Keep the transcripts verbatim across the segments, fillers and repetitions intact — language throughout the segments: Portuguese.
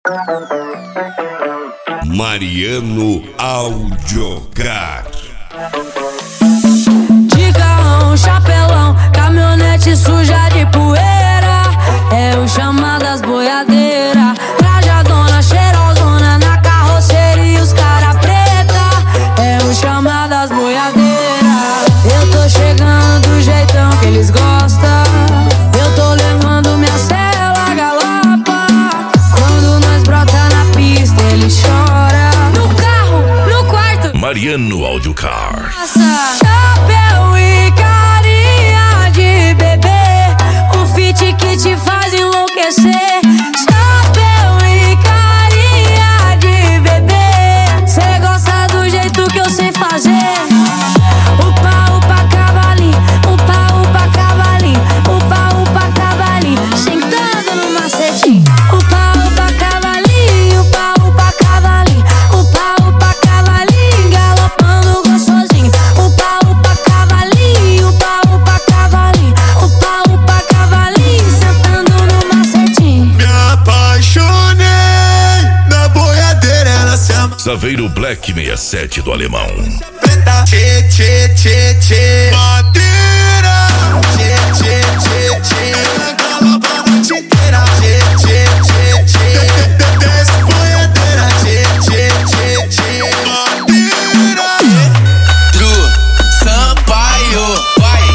Mariano Audiocar. De carrão, chapelão, caminhonete suja de poeira, é o chamadas boiadeira. Trajadona, cheirosona na carroceria, os cara preta, é o chamadas boiadeira. Eu tô chegando do jeitão que eles gostam, eu tô levando minha cela galopa. Quando nós brota na pista, ele chora. No carro, no quarto, Mariano Audiocar. Chapéu e carinha de bebê, um fit que te faz enlouquecer. Chapéu e carinha de bebê, cê gosta do jeito que eu sei fazer. Upa, upa, cavalinho, upa, upa, cavalinho, upa, upa, cavalinho, sentando no macetinho. Upa, upa, cavalinho, upa, upa, cavalinho, upa, upa, cavalinho, galopando gostosinho. Upa, upa, cavalinho, upa, upa, cavalinho, upa, upa, cavalinho, sentando no macetinho. Me apaixonei na boiadeira, ela se ama. Saveiro Black sessenta e sete do Alemão. Preta, tchê, tchê, tchê, tchê. Madeira, tchê, tchê, tchê, tchê. Ela galopa a noite inteira, tchê, tchê, tchê, tchê. Desce boiadeira, tchê, tchê, tchê, tchê. Madeira, Pedro Sampaio, vai.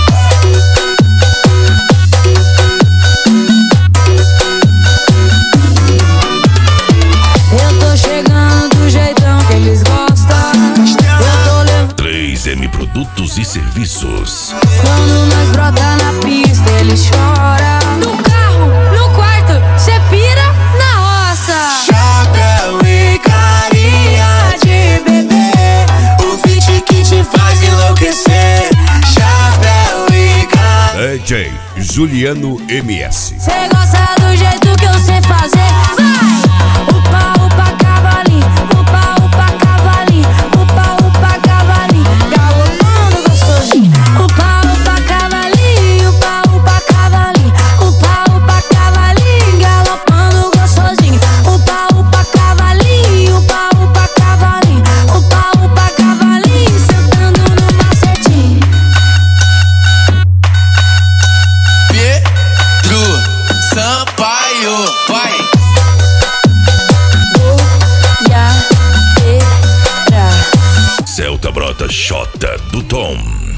Eu tô chegando do jeitão que eles gostam, eu tô levando. três M Produtos e Serviços. Quando nós brota na pista, ele chora. No carro, no quarto, cê pira na roça. Chapéu e carinha de bebê, o fit que te faz enlouquecer. Chapéu e carinha. D J Juliano M S. Cê gosta do jeito que eu sei fazer. Vai! Upa, upa, cavalinho, upa, upa, cavalinho, upa, upa, cavalinho, galopando gostosinho. Upa, upa, cavalinho, upa, upa, cavalinho, upa, upa, cavalinho, galopando gostosinho. Upa, upa, cavalinho, upa, upa, cavalinho, upa, upa, cavalinho, sentando no macetinho. Pedro Sampaio, vai. Boiadeira. Celta Brota Xota do Tom.